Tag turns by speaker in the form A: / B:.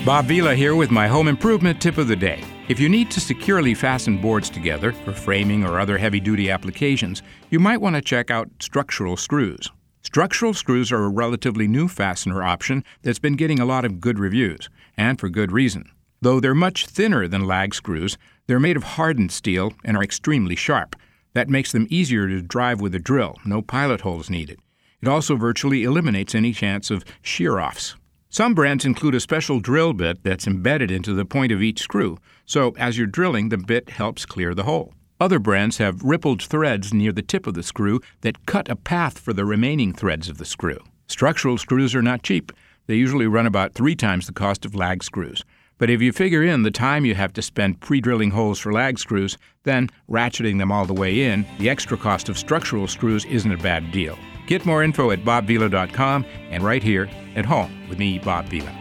A: Bob Vila here with my home improvement tip of the day. If you need to securely fasten boards together for framing or other heavy-duty applications, you might want to check out structural screws. Structural screws are a relatively new fastener option that's been getting a lot of good reviews, and for good reason. Though they're much thinner than lag screws, they're made of hardened steel and are extremely sharp. That makes them easier to drive with a drill, no pilot holes needed. It also virtually eliminates any chance of shear-offs. Some brands include a special drill bit that's embedded into the point of each screw, so as you're drilling, the bit helps clear the hole. Other brands have rippled threads near the tip of the screw that cut a path for the remaining threads of the screw. Structural screws are not cheap. They usually run about 3 times the cost of lag screws. But if you figure in the time you have to spend pre-drilling holes for lag screws, then ratcheting them all the way in, the extra cost of structural screws isn't a bad deal. Get more info at bobvila.com and right here at home with me, Bob Vila.